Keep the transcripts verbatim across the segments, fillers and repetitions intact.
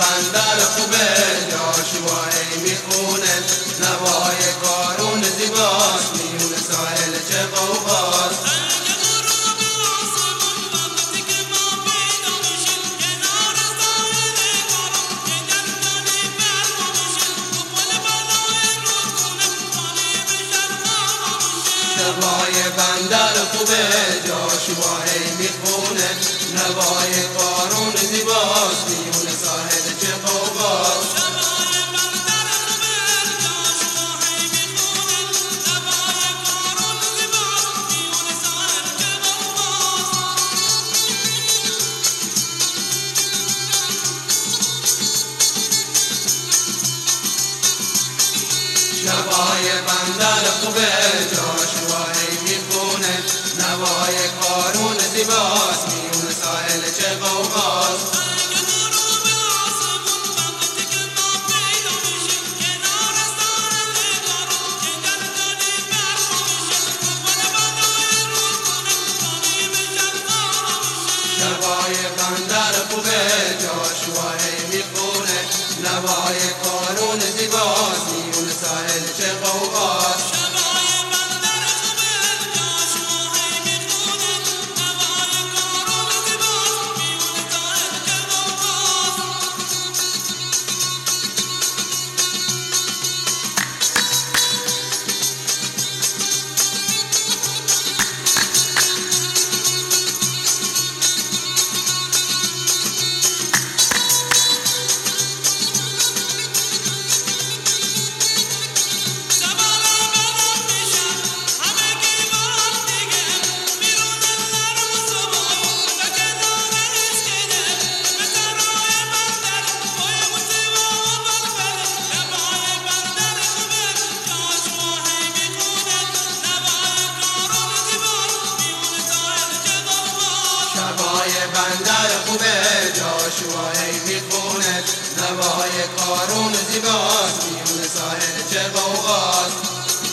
بندر خوبه جاشوایی میخونه نوای کارون زیباست میون ساحل چه غوغاست نوای بندر خوبه جاشوایی میخونه نوای کارون زیباست میون ساحل چه غوغاست نوای بندر خوبه جاشوایی میخونه نوای کارون زیباست میون ساحل چه غوغاست نوای بندر خوبه جاشوایی میخونه نوای کارون زیباست میون ساحل چه غوغاست نوای بندر خوبه جاشوایی میخونه نوای کارون زیباست میون ساحل چه غوغاست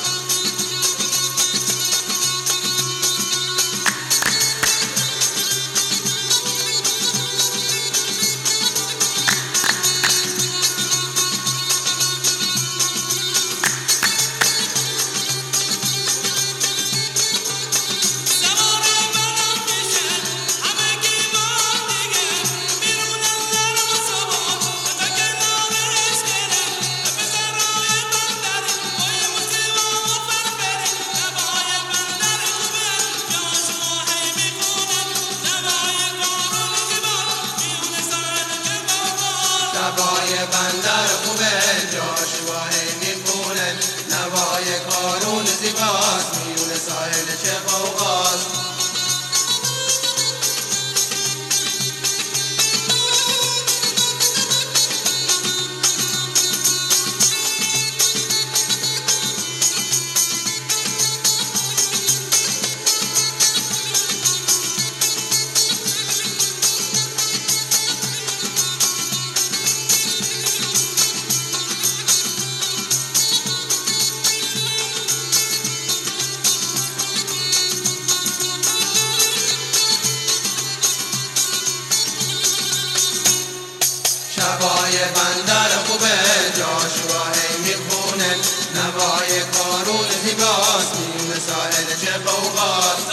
نوای بندر خوبه جاشوایی میخونه نوای کارون زیباست میون ساحل چه غوغاست نوای بندر خوبه جاشوایی میخونه نوای کارون زیباست میون ساحل چه غوغاست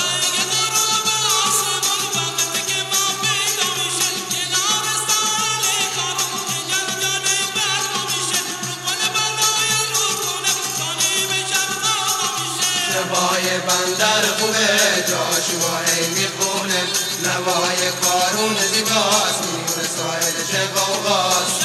نوای بندر خوبه جاشوایی میخونه نوای کارون زیباست میون ساحل چه غوغاست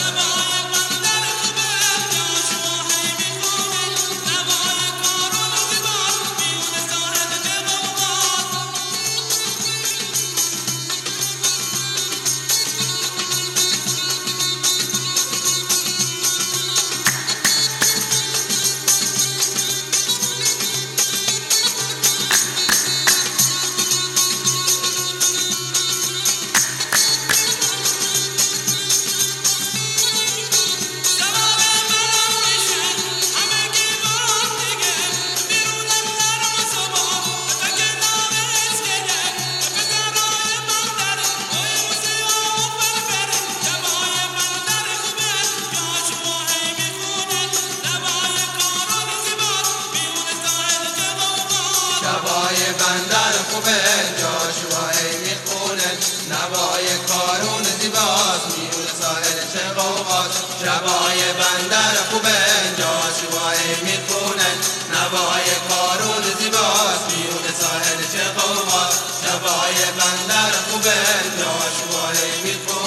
بندر خوبه جاشوایی میخونه نوای کارون زیباست میون ساحل چه غوغاست شبای بندر خوبه جاشوایی میخونه نوای کارون زیباست میون ساحل چه غوغاست شبای بندر خوبه جاشوایی میخونه